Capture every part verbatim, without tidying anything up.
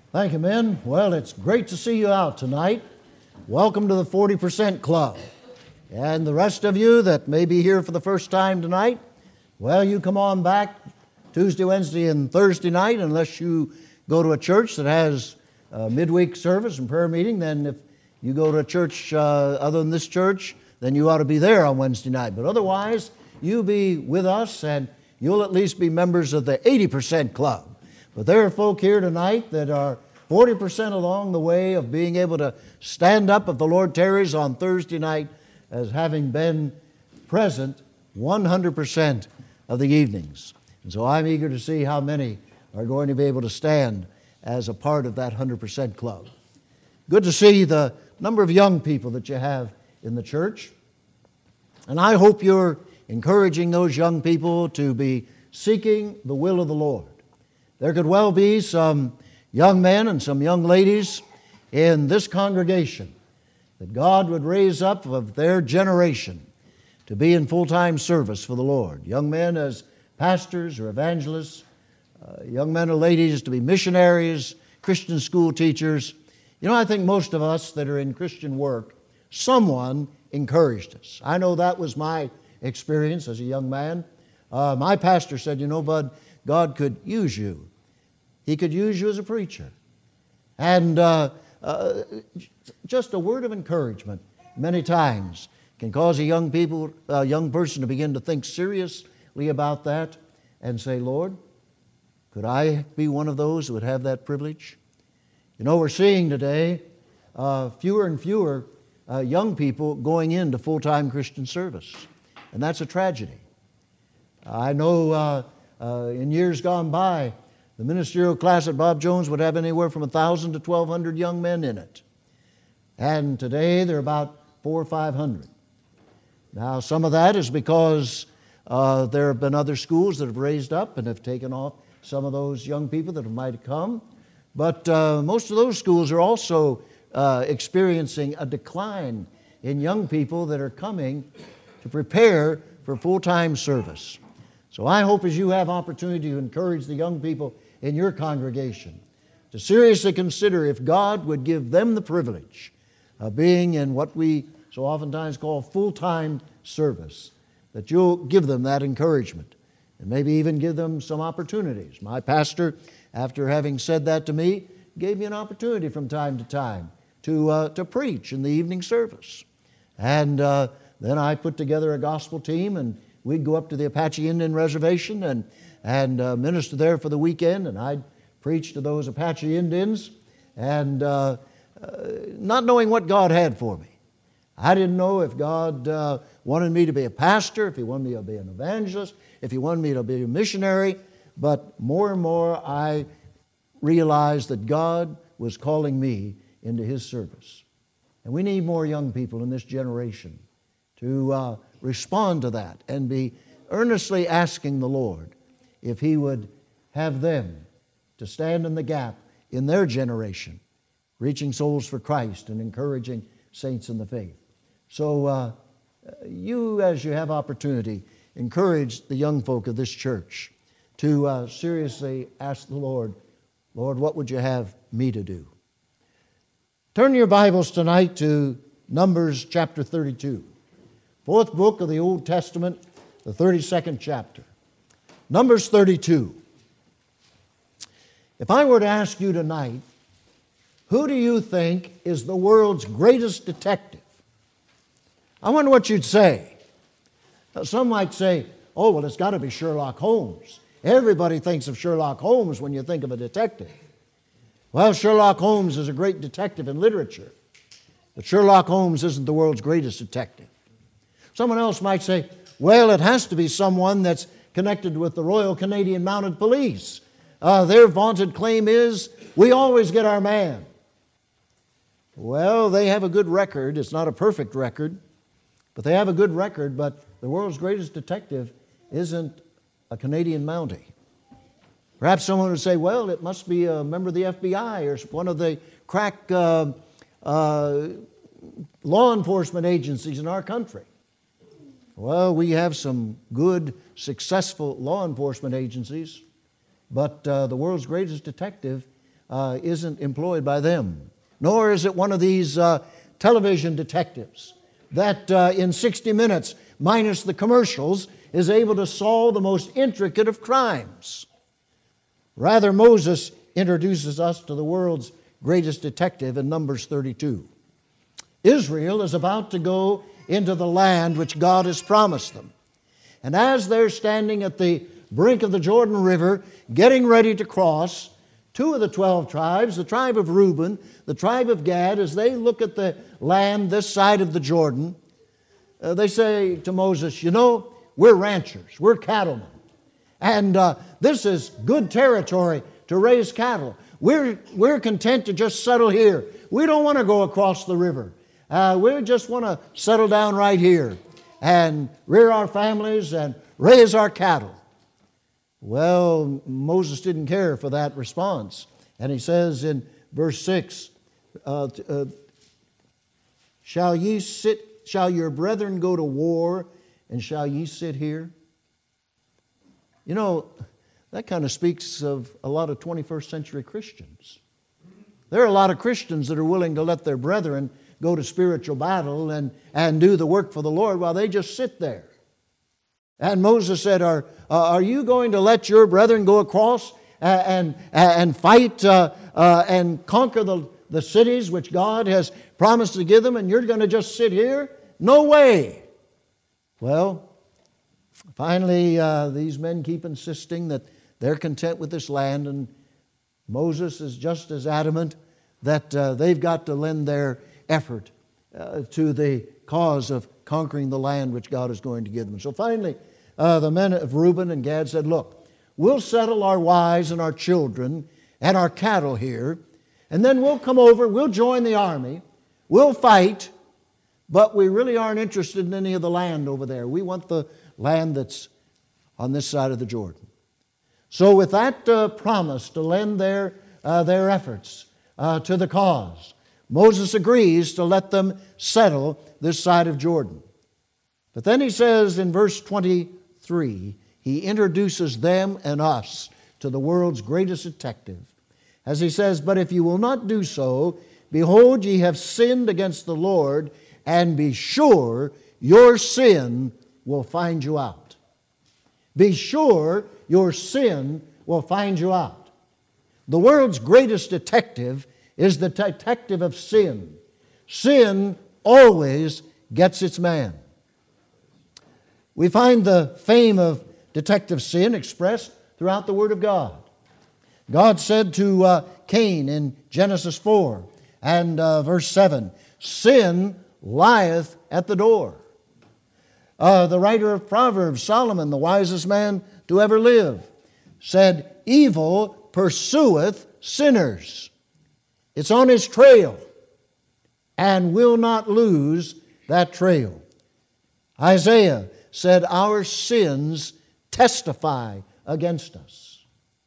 Thank you, men. Well, it's great to see you out tonight. Welcome to the forty percent Club. And the rest of you that may be here for the first time tonight, well, you come on back Tuesday, Wednesday, and Thursday night, unless you go to a church that has a midweek service and prayer meeting. Then if you go to a church uh, other than this church, then you ought to be there on Wednesday night. But otherwise, you be with us and you'll at least be members of the eighty percent Club. But there are folk here tonight that are forty percent along the way of being able to stand up if the Lord tarries on Thursday night as having been present one hundred percent of the evenings. And so I'm eager to see how many are going to be able to stand as a part of that one hundred percent Club. Good to see the number of young people that you have in the church. And I hope you're encouraging those young people to be seeking the will of the Lord. There could well be some young men and some young ladies in this congregation that God would raise up of their generation to be in full-time service for the Lord. Young men as pastors or evangelists, uh, young men or ladies to be missionaries, Christian school teachers. You know, I think most of us that are in Christian work, someone encouraged us. I know that was my experience as a young man. Uh, my pastor said, you know, Bud, God could use you. He could use you as a preacher. And uh, uh, just a word of encouragement many times can cause a young people, a young person to begin to think seriously about that and say, Lord, could I be one of those who would have that privilege? You know, we're seeing today uh, fewer and fewer uh, young people going into full-time Christian service. And that's a tragedy. I know uh, uh, in years gone by, the ministerial class at Bob Jones would have anywhere from one thousand to twelve hundred young men in it. And today they're about four or five hundred. Now some of that is because uh, there have been other schools that have raised up and have taken off some of those young people that might have come. But uh, most of those schools are also uh, experiencing a decline in young people that are coming to prepare for full-time service. So I hope as you have opportunity to encourage the young people in your congregation to seriously consider if God would give them the privilege of being in what we so oftentimes call full-time service, that you'll give them that encouragement and maybe even give them some opportunities. My pastor, after having said that to me, gave me an opportunity from time to time to, uh, to preach in the evening service. And uh, then I put together a gospel team, and we'd go up to the Apache Indian Reservation and, and uh, minister there for the weekend, and I'd preach to those Apache Indians, and uh, uh, not knowing what God had for me. I didn't know if God uh, wanted me to be a pastor, if He wanted me to be an evangelist, if He wanted me to be a missionary, but more and more I realized that God was calling me into His service. And we need more young people in this generation to uh, respond to that and be earnestly asking the Lord if He would have them to stand in the gap in their generation, reaching souls for Christ and encouraging saints in the faith. So uh, you, as you have opportunity, encourage the young folk of this church to uh, seriously ask the Lord, Lord, what would you have me to do? Turn your Bibles tonight to Numbers chapter thirty-two. Fourth book of the Old Testament, the thirty-second chapter. Numbers thirty-two. If I were to ask you tonight, who do you think is the world's greatest detective? I wonder what you'd say. Now, some might say, oh, well, it's got to be Sherlock Holmes. Everybody thinks of Sherlock Holmes when you think of a detective. Well, Sherlock Holmes is a great detective in literature, but Sherlock Holmes isn't the world's greatest detective. Someone else might say, well, it has to be someone that's connected with the Royal Canadian Mounted Police. Uh, their vaunted claim is, we always get our man. Well, they have a good record. It's not a perfect record, but they have a good record, but the world's greatest detective isn't a Canadian Mountie. Perhaps someone would say, well, it must be a member of the F B I or one of the crack uh, uh, law enforcement agencies in our country. Well, we have some good, successful law enforcement agencies, but uh, the world's greatest detective uh, isn't employed by them. Nor is it one of these uh, television detectives that uh, in sixty minutes, minus the commercials, is able to solve the most intricate of crimes. Rather, Moses introduces us to the world's greatest detective in Numbers thirty-two. Israel is about to go into the land which God has promised them. And as they're standing at the brink of the Jordan River, getting ready to cross, two of the twelve tribes, the tribe of Reuben, the tribe of Gad, as they look at the land this side of the Jordan, uh, they say to Moses, you know, we're ranchers, we're cattlemen, and uh, this is good territory to raise cattle. We're, we're content to just settle here. We don't want to go across the river. Uh, we just want to settle down right here and rear our families and raise our cattle. Well, Moses didn't care for that response. And he says in verse six, uh, uh, shall ye sit, shall your brethren go to war, and shall ye sit here? You know, that kind of speaks of a lot of twenty-first century Christians. There are a lot of Christians that are willing to let their brethren go to spiritual battle and, and do the work for the Lord while they just sit there. And Moses said, are, uh, are you going to let your brethren go across and, and, and fight uh, uh, and conquer the, the cities which God has promised to give them, and you're going to just sit here? No way. Well, finally, uh, these men keep insisting that they're content with this land, and Moses is just as adamant that uh, they've got to lend their effort uh, to the cause of conquering the land which God is going to give them. So finally, uh, the men of Reuben and Gad said, look, we'll settle our wives and our children and our cattle here, and then we'll come over, we'll join the army, we'll fight, but we really aren't interested in any of the land over there. We want the land that's on this side of the Jordan. So with that uh, promise to lend their, uh, their efforts uh, to the cause, Moses agrees to let them settle this side of Jordan. But then he says in verse twenty-three, he introduces them and us to the world's greatest detective. As he says, but if you will not do so, behold, ye have sinned against the Lord, and be sure your sin will find you out. Be sure your sin will find you out. The world's greatest detective is the detective of sin. Sin always gets its man. We find the fame of detective sin expressed throughout the Word of God. God said to uh, Cain in Genesis four and uh, verse seven, sin lieth at the door. Uh, the writer of Proverbs, Solomon, the wisest man to ever live, said, evil pursueth sinners. It's on his trail and will not lose that trail. Isaiah said, our sins testify against us.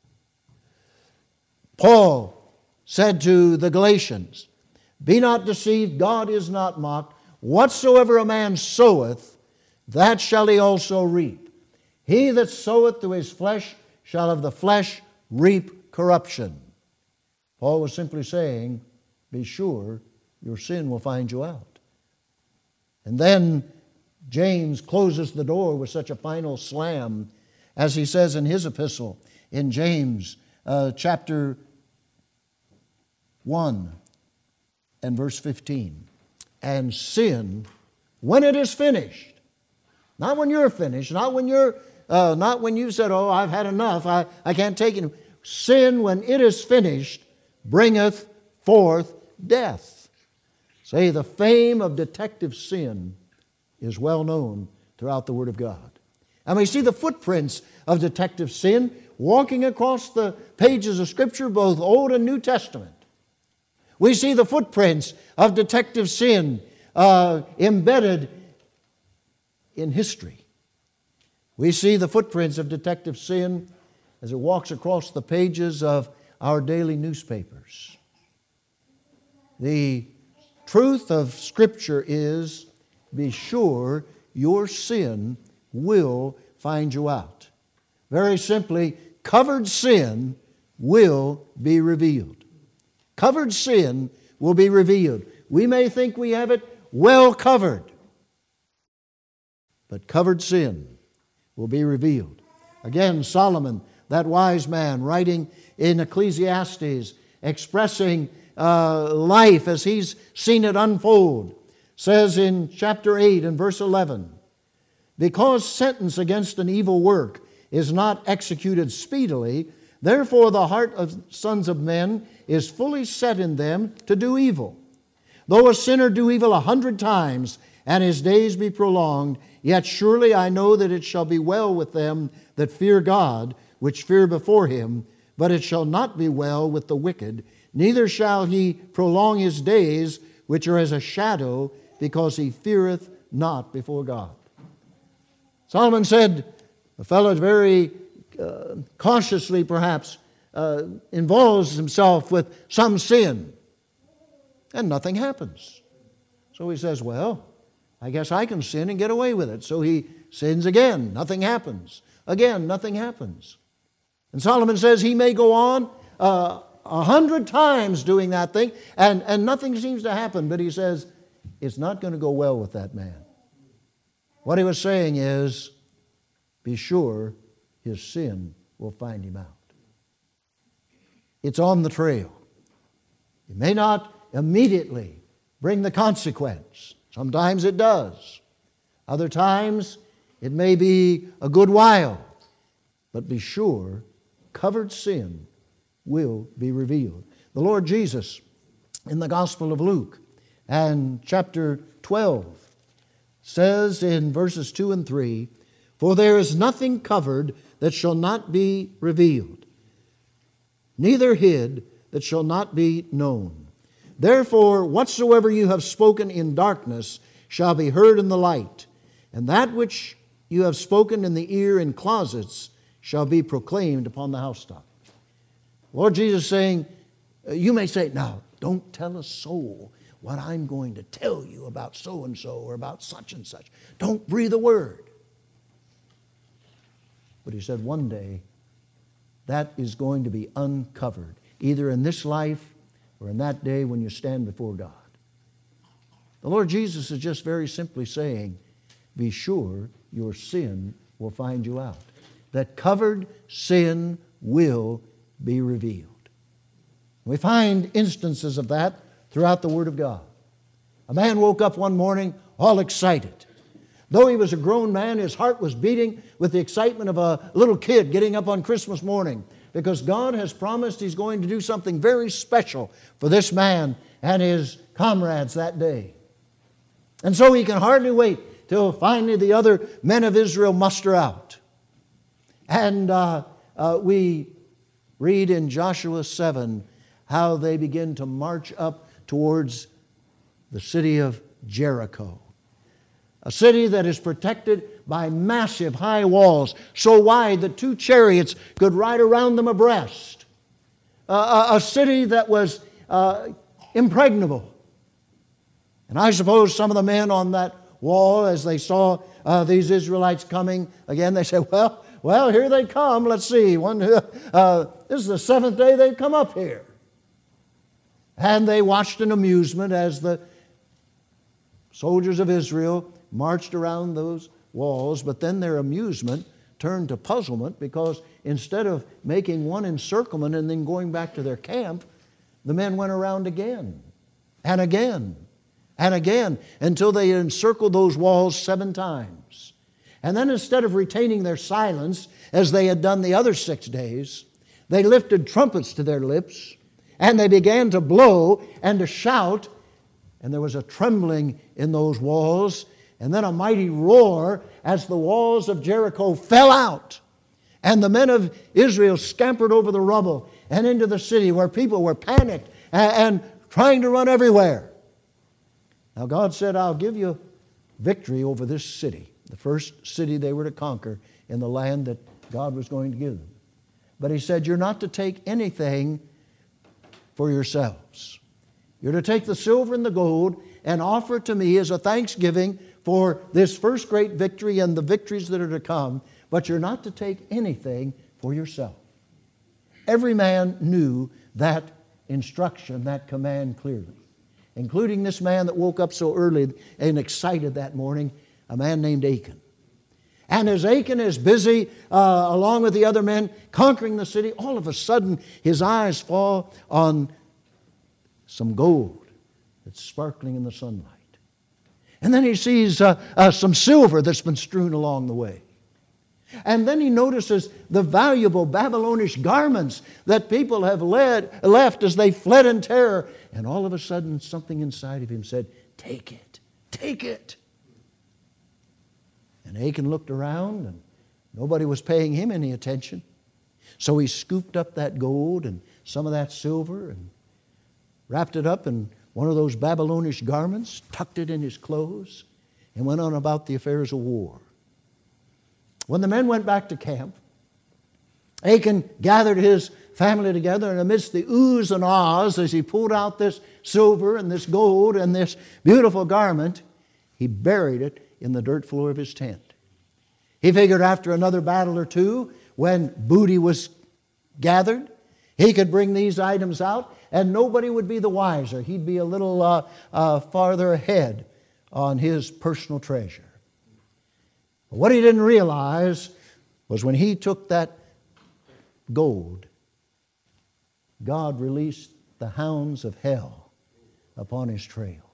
Paul said to the Galatians, be not deceived, God is not mocked. Whatsoever a man soweth, that shall he also reap. He that soweth to his flesh shall of the flesh reap corruption. Paul was simply saying, be sure your sin will find you out. And then James closes the door with such a final slam as he says in his epistle in James uh, chapter one and verse fifteen. And sin, when it is finished, not when you're finished, not when you're, uh, not when you said, oh, I've had enough, I, I can't take it. Sin, when it is finished, bringeth forth death. Say, the fame of detective sin is well known throughout the Word of God. And we see the footprints of detective sin walking across the pages of Scripture, both Old and New Testament. We see the footprints of detective sin uh, embedded in history. We see the footprints of detective sin as it walks across the pages of our daily newspapers. The truth of Scripture is, be sure your sin will find you out. Very simply, covered sin will be revealed. covered sin will be revealed. We may think we have it well covered, but covered sin will be revealed. Again, Solomon, that wise man, writing in Ecclesiastes, expressing uh, life as he's seen it unfold, says in chapter eight and verse eleven, because sentence against an evil work is not executed speedily, therefore the heart of sons of men is fully set in them to do evil. Though a sinner do evil a hundred times, and his days be prolonged, yet surely I know that it shall be well with them that fear God, which fear before Him, but it shall not be well with the wicked, neither shall he prolong his days, which are as a shadow, because he feareth not before God. Solomon said, a fellow very uh, cautiously perhaps uh, involves himself with some sin, and nothing happens. So he says, well, I guess I can sin and get away with it. So he sins again. Nothing happens. Again, nothing happens. And Solomon says he may go on uh, a hundred times doing that thing, and, and nothing seems to happen. But he says, it's not going to go well with that man. What he was saying is, be sure his sin will find him out. It's on the trail. It may not immediately bring the consequence. Sometimes it does. Other times it may be a good while. But be sure covered sin will be revealed. The Lord Jesus in the Gospel of Luke and chapter twelve says in verses two and three, for there is nothing covered that shall not be revealed, neither hid that shall not be known. Therefore, whatsoever you have spoken in darkness shall be heard in the light, and that which you have spoken in the ear in closets shall be proclaimed upon the housetop. Lord Jesus is saying, you may say, now, don't tell a soul what I'm going to tell you about so-and-so or about such and such. Don't breathe a word. But he said one day, that is going to be uncovered, either in this life or in that day when you stand before God. The Lord Jesus is just very simply saying, be sure your sin will find you out. That covered sin will be revealed. We find instances of that throughout the Word of God. A man woke up one morning all excited. Though he was a grown man, his heart was beating with the excitement of a little kid getting up on Christmas morning, because God has promised He's going to do something very special for this man and his comrades that day. And so he can hardly wait till finally the other men of Israel muster out. And uh, uh, we read in Joshua seven how they begin to march up towards the city of Jericho. A city that is protected by massive high walls, so wide that two chariots could ride around them abreast. Uh, a, a city that was uh, impregnable. And I suppose some of the men on that wall, as they saw uh, these Israelites coming, again they said, well, well, here they come. Let's see. One, uh, this is the seventh day they've come up here. And they watched in amusement as the soldiers of Israel marched around those walls, but then their amusement turned to puzzlement, because instead of making one encirclement and then going back to their camp, the men went around again and again and again until they encircled those walls seven times. And then instead of retaining their silence as they had done the other six days, they lifted trumpets to their lips and they began to blow and to shout, and there was a trembling in those walls, and then a mighty roar as the walls of Jericho fell out. And the men of Israel scampered over the rubble and into the city, where people were panicked and, and trying to run everywhere. Now God said, I'll give you victory over this city, the first city they were to conquer in the land that God was going to give them. But He said, you're not to take anything for yourselves. You're to take the silver and the gold and offer it to me as a thanksgiving for this first great victory and the victories that are to come, but you're not to take anything for yourself. Every man knew that instruction, that command clearly, including this man that woke up so early and excited that morning, a man named Achan. And as Achan is busy, uh, along with the other men, conquering the city, all of a sudden his eyes fall on some gold that's sparkling in the sunlight. And then he sees uh, uh, some silver that's been strewn along the way. And then he notices the valuable Babylonish garments that people have led, left as they fled in terror. And all of a sudden, something inside of him said, "Take it, take it." And Achan looked around, and nobody was paying him any attention. So he scooped up that gold and some of that silver and wrapped it up in one of those Babylonish garments, tucked it in his clothes, and went on about the affairs of war. When the men went back to camp, Achan gathered his family together, and amidst the oohs and ahs as he pulled out this silver and this gold and this beautiful garment, he buried it in the dirt floor of his tent. He figured after another battle or two, when booty was gathered, he could bring these items out and nobody would be the wiser. He'd be a little uh, uh, farther ahead on his personal treasure. But what he didn't realize was when he took that gold, God released the hounds of hell upon his trail.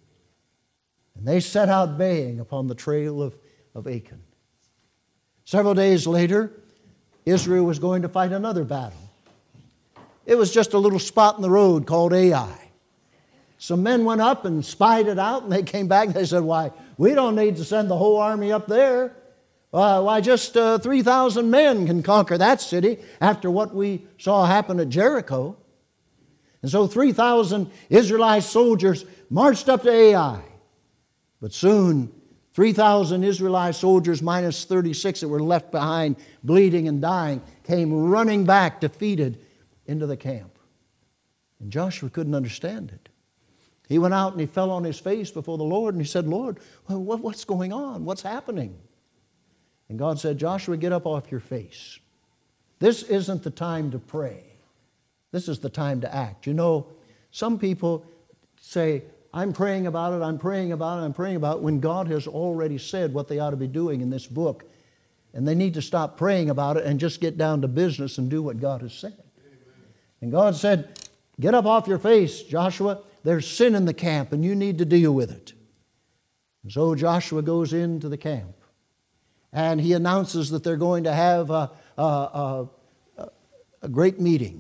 And they set out baying upon the trail of, of Achan. Several days later, Israel was going to fight another battle. It was just a little spot in the road called Ai. Some men went up and spied it out, and they came back and they said, "Why, we don't need to send the whole army up there. Uh, why, just uh, three thousand men can conquer that city after what we saw happen at Jericho." And so three thousand Israelite soldiers marched up to Ai. But soon, three thousand Israelite soldiers minus thirty-six that were left behind, bleeding and dying, came running back defeated into the camp. And Joshua couldn't understand it. He went out and he fell on his face before the Lord and he said, "Lord, what's going on? What's happening?" And God said, "Joshua, get up off your face. This isn't the time to pray. This is the time to act." You know, some people say, "I'm praying about it, I'm praying about it, I'm praying about it," when God has already said what they ought to be doing in this book. And they need to stop praying about it and just get down to business and do what God has said. And God said, "Get up off your face, Joshua. There's sin in the camp and you need to deal with it." And so Joshua goes into the camp and he announces that they're going to have a, a, a, a great meeting.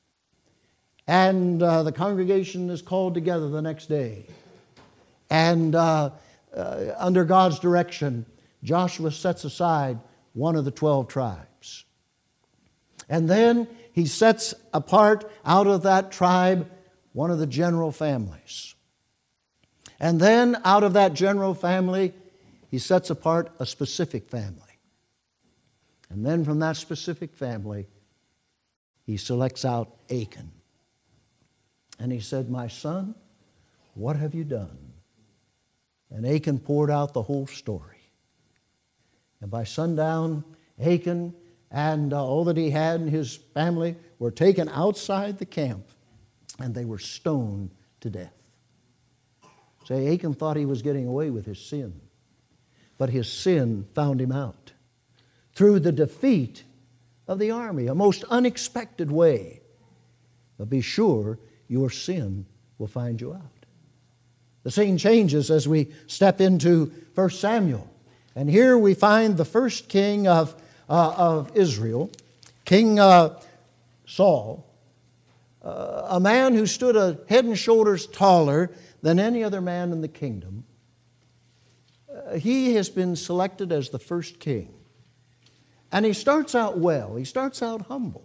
And uh, the congregation is called together the next day. And uh, uh, under God's direction, Joshua sets aside one of the twelve tribes. And then he sets apart out of that tribe one of the general families. And then out of that general family, he sets apart a specific family. And then from that specific family, he selects out Achan. And he said, "My son, what have you done?" And Achan poured out the whole story. And by sundown, Achan and uh, all that he had and his family were taken outside the camp and they were stoned to death. Say, Achan thought he was getting away with his sin, but his sin found him out through the defeat of the army, a most unexpected way. But be sure your sin will find you out. The scene changes as we step into First Samuel. And here we find the first king of, uh, of Israel, King uh, Saul, uh, a man who stood a head and shoulders taller than any other man in the kingdom. Uh, he has been selected as the first king. And he starts out well. He starts out humble.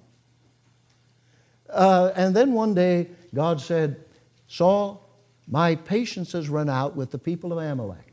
Uh, and then one day, God said, "Saul, my patience has run out with the people of Amalek.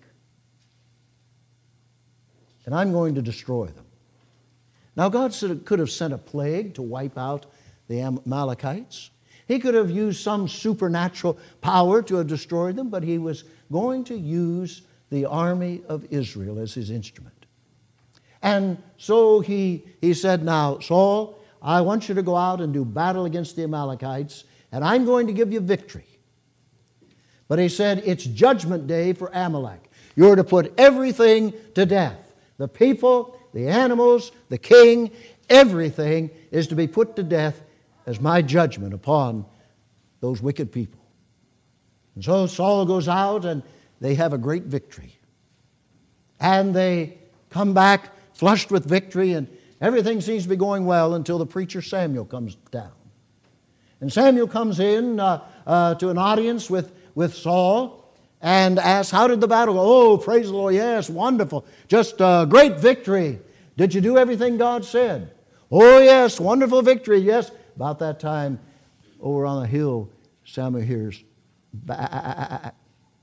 And I'm going to destroy them." Now, God could have sent a plague to wipe out the Amalekites. He could have used some supernatural power to have destroyed them, but he was going to use the army of Israel as his instrument. And so he, he said, "Now, Saul, I want you to go out and do battle against the Amalekites, and I'm going to give you victory. But he said, it's judgment day for Amalek. You're to put everything to death. The people, the animals, the king, everything is to be put to death as my judgment upon those wicked people. And so Saul goes out and they have a great victory. And they come back flushed with victory, and everything seems to be going well until the preacher Samuel comes down. And Samuel comes in uh, uh, to an audience with, with Saul and asks, how did the battle go? Oh, praise the Lord, yes, wonderful. Just a great victory. Did you do everything God said? Oh, yes, wonderful victory, yes. About that time, over on the hill, Samuel hears, bah.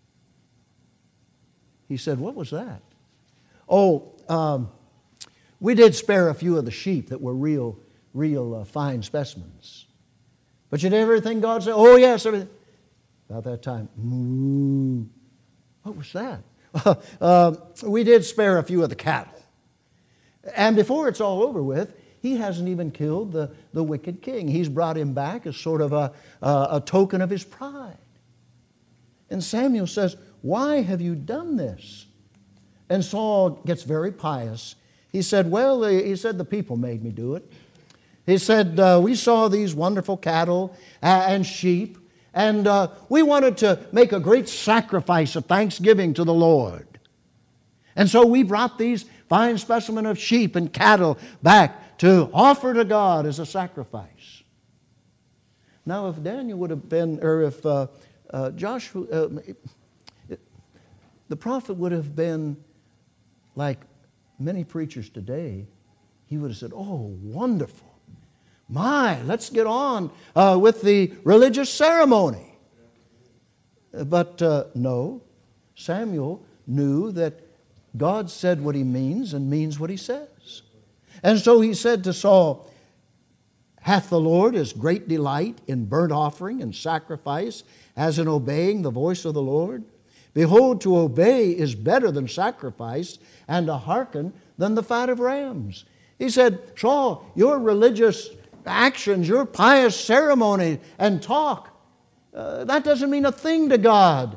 He said, what was that? Oh, um, we did spare a few of the sheep that were real, real uh, fine specimens. But you did everything God said? Oh, yes, everything. About that time, moo. What was that? uh, we did spare a few of the cattle. And before it's all over with, he hasn't even killed the, the wicked king. He's brought him back as sort of a, a, a token of his pride. And Samuel says, why have you done this? And Saul gets very pious. He said, well, he said, the people made me do it. He said, uh, we saw these wonderful cattle and sheep, and uh, we wanted to make a great sacrifice of thanksgiving to the Lord. And so we brought these fine specimen of sheep and cattle back to offer to God as a sacrifice. Now, if Daniel would have been, or if uh, uh, Joshua, uh, the prophet would have been like many preachers today, he would have said, oh, wonderful. My, let's get on uh, with the religious ceremony. But uh, no, Samuel knew that God said what He means and means what He says. And so he said to Saul, hath the Lord His great delight in burnt offering and sacrifice, as in obeying the voice of the Lord? Behold, to obey is better than sacrifice, and to hearken than the fat of rams. He said, Saul, your religious actions, your pious ceremony and talk, uh, that doesn't mean a thing to God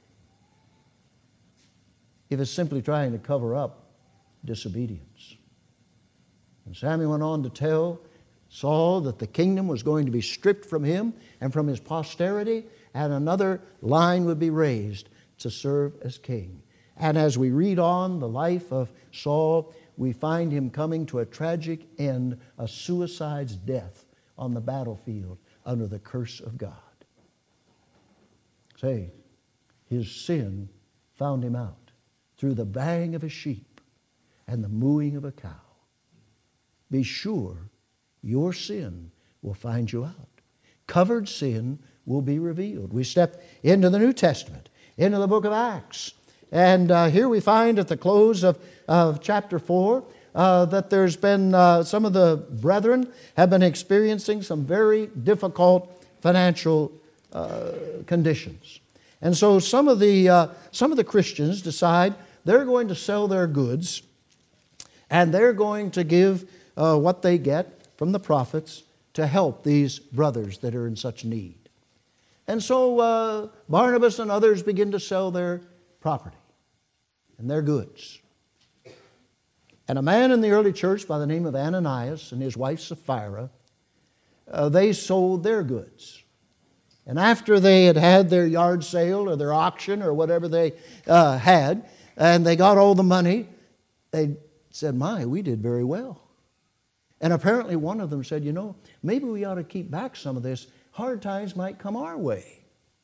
if it's simply trying to cover up disobedience. And Samuel went on to tell Saul that the kingdom was going to be stripped from him and from his posterity, and another line would be raised to serve as king. And as we read on the life of Saul, we find him coming to a tragic end, a suicide's death on the battlefield under the curse of God. Say, his sin found him out through the baying of a sheep and the mooing of a cow. Be sure your sin will find you out. Covered sin will be revealed. We step into the New Testament, into the book of Acts. And uh, here we find at the close of, of chapter four uh, that there's been, uh, some of the brethren have been experiencing some very difficult financial uh, conditions. And so some of the, uh, some of the Christians decide they're going to sell their goods, and they're going to give uh, what they get from the prophets to help these brothers that are in such need. And so uh, Barnabas and others begin to sell their property and their goods. And a man in the early church by the name of Ananias and his wife Sapphira, uh, they sold their goods. And after they had had their yard sale or their auction or whatever they uh, had, and they got all the money, they said, my, we did very well. And apparently one of them said, you know, maybe we ought to keep back some of this. Hard times might come our way.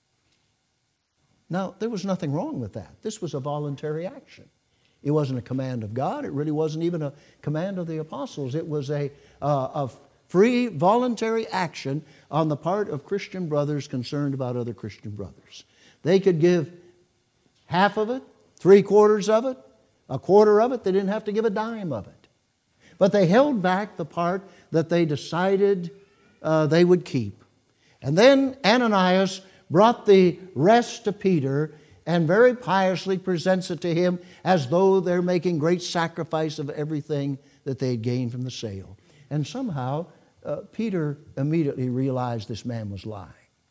Now, there was nothing wrong with that. This was a voluntary action. It wasn't a command of God. It really wasn't even a command of the apostles. It was a, uh, a free, voluntary action on the part of Christian brothers concerned about other Christian brothers. They could give half of it, three quarters of it, a quarter of it. They didn't have to give a dime of it. But they held back the part that they decided uh, they would keep. And then Ananias brought the rest to Peter and very piously presents it to him as though they're making great sacrifice of everything that they had gained from the sale. And somehow uh, Peter immediately realized this man was lying.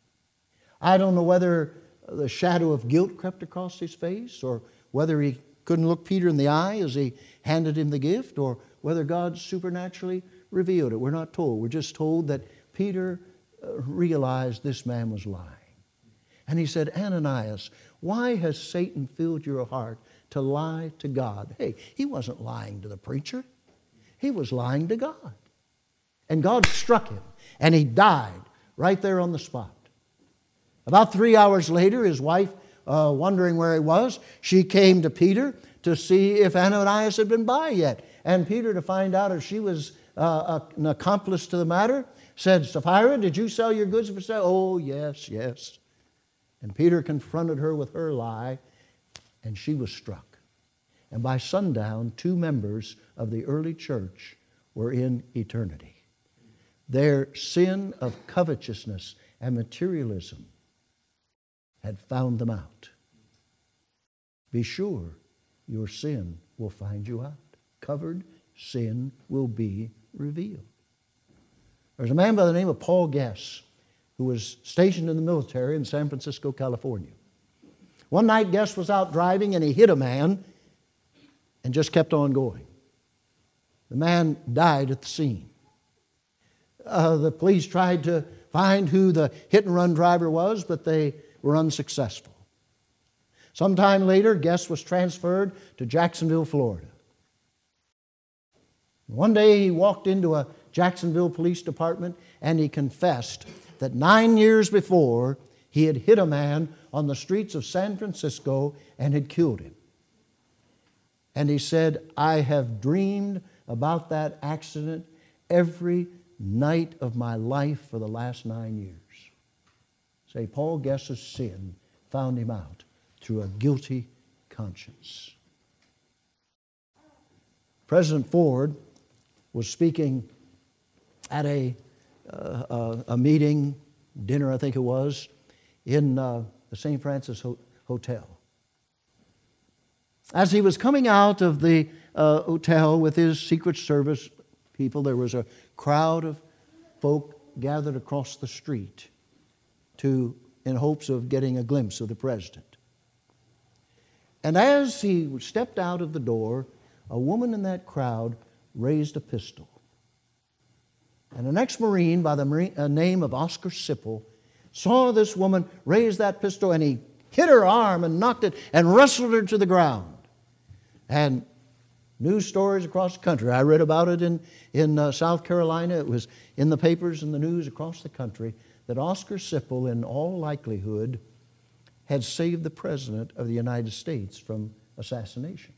I don't know whether the shadow of guilt crept across his face, or whether he couldn't look Peter in the eye as he handed him the gift, or whether God supernaturally revealed it. We're not told. We're just told that Peter realized this man was lying. And he said, Ananias, why has Satan filled your heart to lie to God? Hey, he wasn't lying to the preacher. He was lying to God. And God struck him, and he died right there on the spot. About three hours later, his wife, uh, wondering where he was, she came to Peter to see if Ananias had been by yet. And Peter, to find out if she was uh, an accomplice to the matter, said, Sapphira, did you sell your goods for sale? Oh, yes, yes. And Peter confronted her with her lie, and she was struck. And by sundown, two members of the early church were in eternity. Their sin of covetousness and materialism had found them out. Be sure your sin will find you out. Covered sin will be revealed. There's a man by the name of Paul Guess who was stationed in the military in San Francisco, California. One night, Guess was out driving and he hit a man and just kept on going. The man died at the scene. Uh, the police tried to find who the hit-and-run driver was, but they were unsuccessful. Sometime later, Guess was transferred to Jacksonville, Florida. One day he walked into a Jacksonville Police Department and he confessed that nine years before he had hit a man on the streets of San Francisco and had killed him. And he said, I have dreamed about that accident every night of my life for the last nine years. Say, Paul Guess's sin found him out through a guilty conscience. President Ford was speaking at a, uh, a, a meeting, dinner I think it was, in uh, the Saint Francis Ho- Hotel. As he was coming out of the uh, hotel with his Secret Service people, there was a crowd of folk gathered across the street to, in hopes of getting a glimpse of the president. And as he stepped out of the door, a woman in that crowd raised a pistol. And an ex-Marine by the Marine, uh, name of Oscar Sipple saw this woman raise that pistol, and he hit her arm and knocked it and wrestled her to the ground. And news stories across the country. I read about it in, in uh, South Carolina. It was in the papers and the news across the country that Oscar Sipple, in all likelihood, had saved the President of the United States from assassination.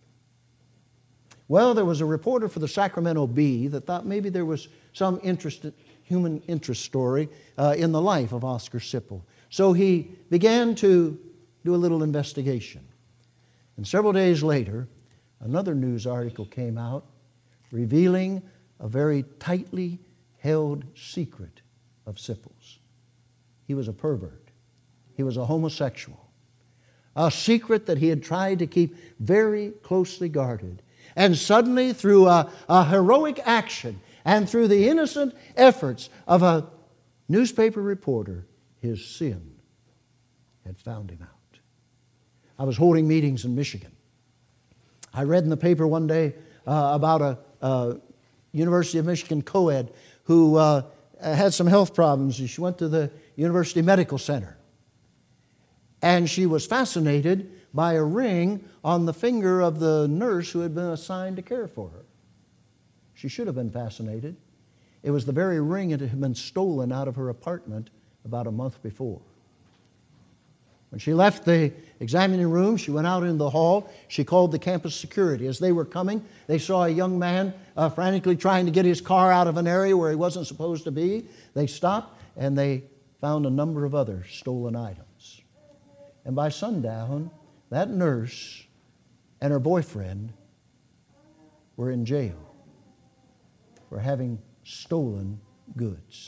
Well, there was a reporter for the Sacramento Bee that thought maybe there was some interest, human interest story uh, in the life of Oscar Sipple. So he began to do a little investigation. And several days later, another news article came out revealing a very tightly held secret of Sipple's. He was a pervert. He was a homosexual. A secret that he had tried to keep very closely guarded. And suddenly, through a, a heroic action and through the innocent efforts of a newspaper reporter, his sin had found him out. I was holding meetings in Michigan. I read in the paper one day uh, about a, a University of Michigan co-ed who uh, had some health problems. She went to the University Medical Center. And she was fascinated by a ring on the finger of the nurse who had been assigned to care for her. She should have been fascinated. It was the very ring that had been stolen out of her apartment about a month before. When she left the examining room, she went out into the hall. She called the campus security. As they were coming, they saw a young man uh, frantically trying to get his car out of an area where he wasn't supposed to be. They stopped and they found a number of other stolen items. And by sundown, that nurse and her boyfriend were in jail for having stolen goods.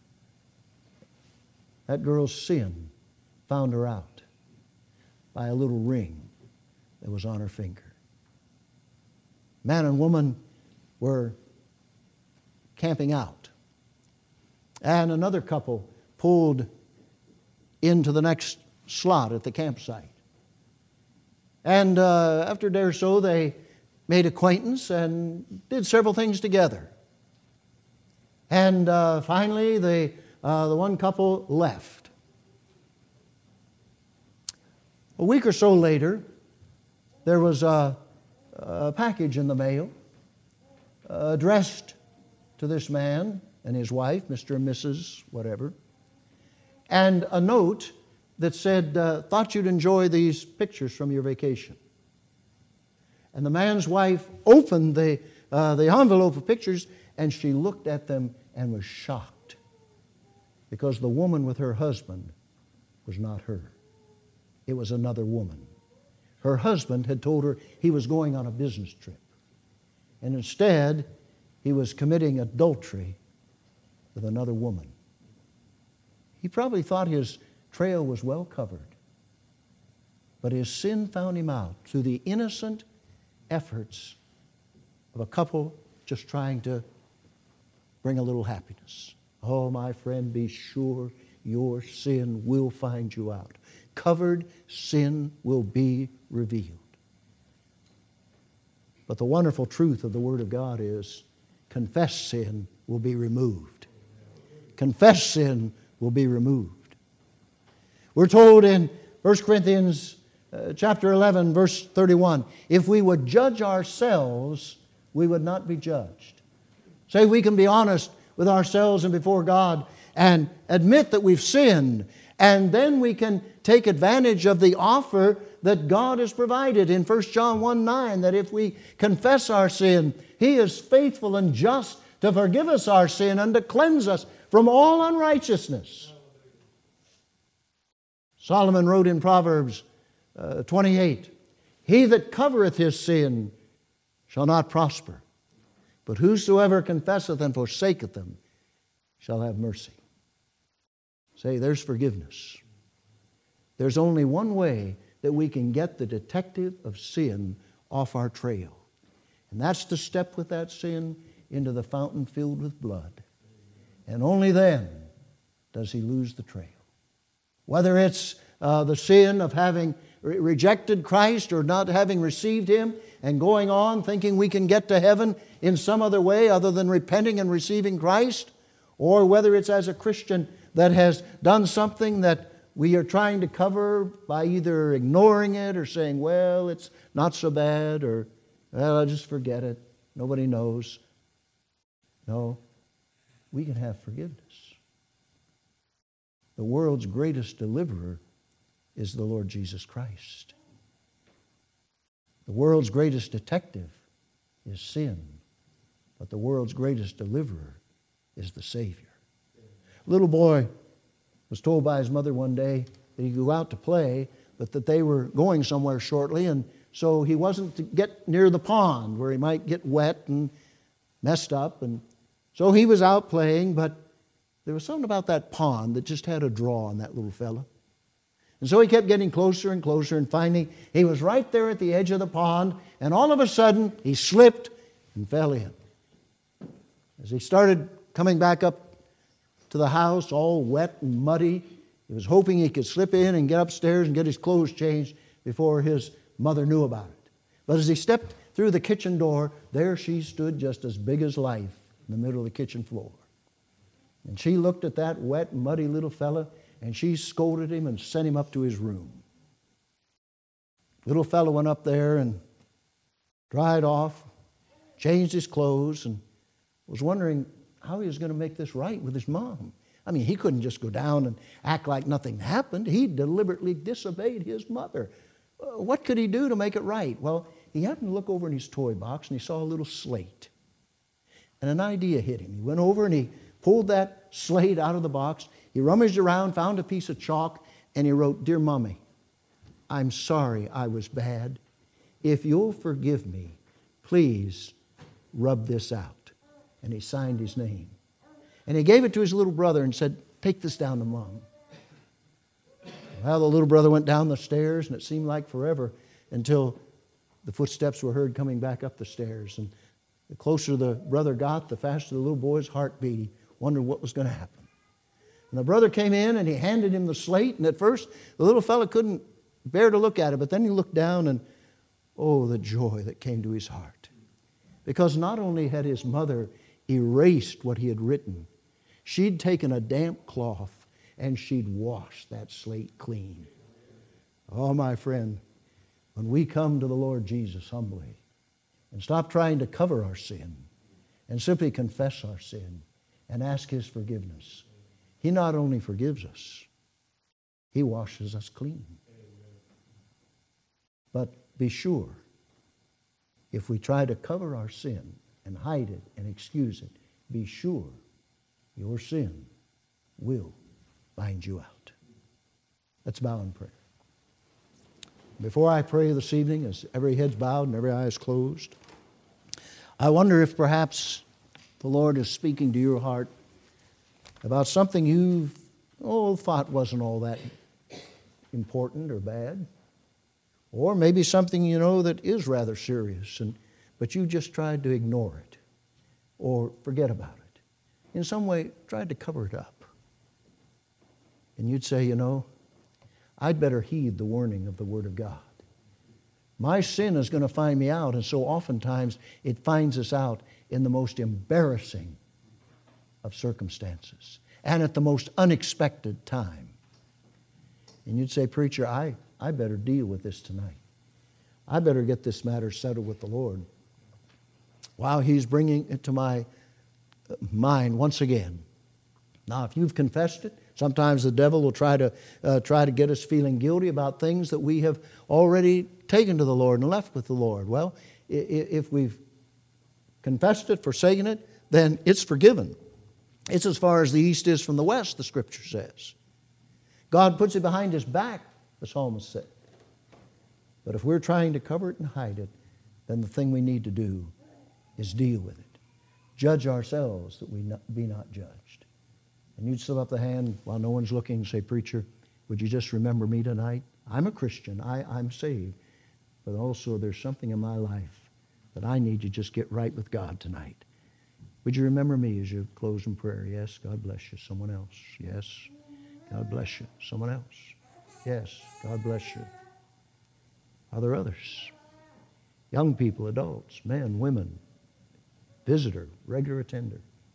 That girl's sin found her out by a little ring that was on her finger. Man and woman were camping out. And another couple pulled into the next slot at the campsite. And uh, after a day or so, they made acquaintance and did several things together. And uh, finally, the, uh, the one couple left. A week or so later, there was a, a package in the mail uh, addressed to this man and his wife, Mister and Missus whatever, and a note that said, uh, thought you'd enjoy these pictures from your vacation. And the man's wife opened the, uh, the envelope of pictures, and she looked at them and was shocked, because the woman with her husband was not her. It was another woman. Her husband had told her he was going on a business trip, and instead he was committing adultery with another woman. He probably thought his trail was well covered, but his sin found him out through the innocent efforts of a couple just trying to bring a little happiness. Oh, my friend, be sure your sin will find you out. Covered sin will be revealed. But the wonderful truth of the Word of God is, confess sin will be removed. Confess sin will be removed. We're told in First Corinthians uh, chapter eleven, verse thirty-one, if we would judge ourselves, we would not be judged. Say we can be honest with ourselves and before God and admit that we've sinned, and then we can take advantage of the offer that God has provided in First John one nine, that if we confess our sin, He is faithful and just to forgive us our sin and to cleanse us from all unrighteousness. Solomon wrote in Proverbs uh, twenty-eight, he that covereth his sin shall not prosper, but whosoever confesseth and forsaketh them shall have mercy. Say, there's forgiveness. There's only one way that we can get the detective of sin off our trail, and that's to step with that sin into the fountain filled with blood. And only then does he lose the trail. Whether it's uh, the sin of having re- rejected Christ or not having received Him and going on thinking we can get to heaven in some other way other than repenting and receiving Christ, or whether it's as a Christian that has done something that we are trying to cover by either ignoring it or saying, well, it's not so bad, or, well, I'll just forget it. Nobody knows. No, we can have forgiveness. The world's greatest deliverer is the Lord Jesus Christ. The world's greatest detective is sin, but the world's greatest deliverer is the Savior. A little boy was told by his mother one day that he could go out to play, but that they were going somewhere shortly, and so he wasn't to get near the pond where he might get wet and messed up. And so he was out playing, but there was something about that pond that just had a draw on that little fella. And so he kept getting closer and closer, and finally he was right there at the edge of the pond, and all of a sudden he slipped and fell in. As he started coming back up to the house, all wet and muddy, he was hoping he could slip in and get upstairs and get his clothes changed before his mother knew about it. But as he stepped through the kitchen door, there she stood just as big as life in the middle of the kitchen floor. And she looked at that wet, muddy little fella, and she scolded him and sent him up to his room. Little fella went up there and dried off, changed his clothes, and was wondering how he was going to make this right with his mom. I mean, he couldn't just go down and act like nothing happened. He deliberately disobeyed his mother. Uh, what could he do to make it right? Well, he happened to look over in his toy box, and he saw a little slate. And an idea hit him. He went over and he pulled that slate out of the box. He rummaged around, found a piece of chalk, and he wrote, "Dear Mommy, I'm sorry I was bad. If you'll forgive me, please rub this out." And he signed his name. And he gave it to his little brother and said, "Take this down to Mom." Well, the little brother went down the stairs, and it seemed like forever until the footsteps were heard coming back up the stairs. And the closer the brother got, the faster the little boy's heart beat. He wondered what was going to happen. And the brother came in and he handed him the slate, and at first the little fellow couldn't bear to look at it, but then he looked down and, oh, the joy that came to his heart. Because not only had his mother erased what he had written, she'd taken a damp cloth and she'd washed that slate clean. Oh, my friend, when we come to the Lord Jesus humbly and stop trying to cover our sin and simply confess our sin and ask His forgiveness, He not only forgives us, He washes us clean. But be sure, if we try to cover our sin and hide it and excuse it, be sure your sin will find you out. Let's bow in prayer. Before I pray this evening, as every head's bowed and every eye is closed, I wonder if perhaps the Lord is speaking to your heart about something you've oh, thought wasn't all that important or bad. Or maybe something you know that is rather serious, and but you just tried to ignore it or forget about it. In some way, tried to cover it up. And you'd say, you know, I'd better heed the warning of the Word of God. My sin is going to find me out, and so oftentimes it finds us out in the most embarrassing of circumstances and at the most unexpected time. And you'd say, preacher, I, I better deal with this tonight. I better get this matter settled with the Lord. While He's bringing it to my mind once again. Now, if you've confessed it, sometimes the devil will try to uh, try to get us feeling guilty about things that we have already taken to the Lord and left with the Lord. Well, if we've confessed it, forsaken it, then it's forgiven. It's as far as the east is from the west, the Scripture says. God puts it behind His back, the psalmist said. But if we're trying to cover it and hide it, then the thing we need to do is deal with it. Judge ourselves that we not, be not judged. And you'd slip up the hand while no one's looking and say, preacher, would you just remember me tonight? I'm a Christian. I, I'm saved. But also there's something in my life that I need to just get right with God tonight. Would you remember me as you close in prayer? Yes, God bless you. Someone else. Yes, God bless you. Someone else. Yes, God bless you. Are there others? Young people, adults, men, women, visitor, regular attender.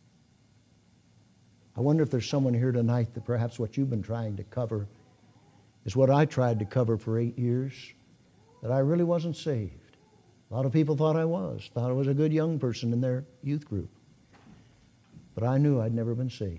I wonder if there's someone here tonight that perhaps what you've been trying to cover is what I tried to cover for eight years, that I really wasn't saved. A lot of people thought I was, thought I was a good young person in their youth group. But I knew I'd never been saved.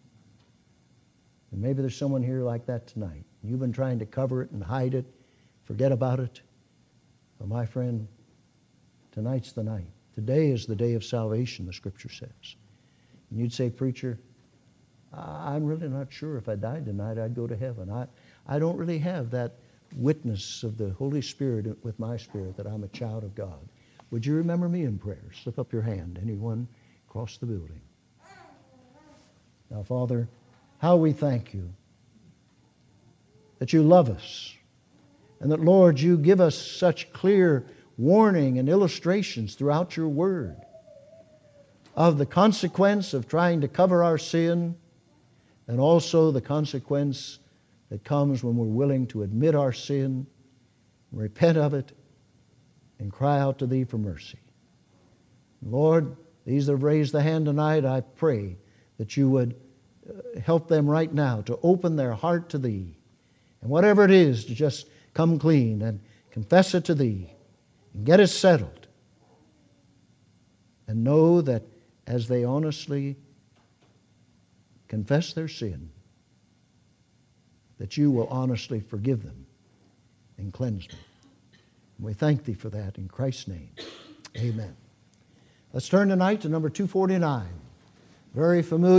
And maybe there's someone here like that tonight. You've been trying to cover it and hide it, forget about it. Well, my friend, tonight's the night. Today is the day of salvation, the Scripture says. And you'd say, preacher, I'm really not sure if I died tonight I'd go to heaven. I, I don't really have that witness of the Holy Spirit with my spirit that I'm a child of God. Would you remember me in prayer? Slip up your hand. Anyone across the building? Now, Father, how we thank You that You love us and that, Lord, You give us such clear warning and illustrations throughout Your Word of the consequence of trying to cover our sin, and also the consequence that comes when we're willing to admit our sin, repent of it, and cry out to Thee for mercy. Lord, these that have raised the hand tonight, I pray that You would help them right now to open their heart to Thee, and whatever it is, to just come clean and confess it to Thee and get it settled, and know that as they honestly confess their sin, that You will honestly forgive them and cleanse them. And we thank Thee for that in Christ's name. Amen. Let's turn tonight to number two forty-nine. Very familiar.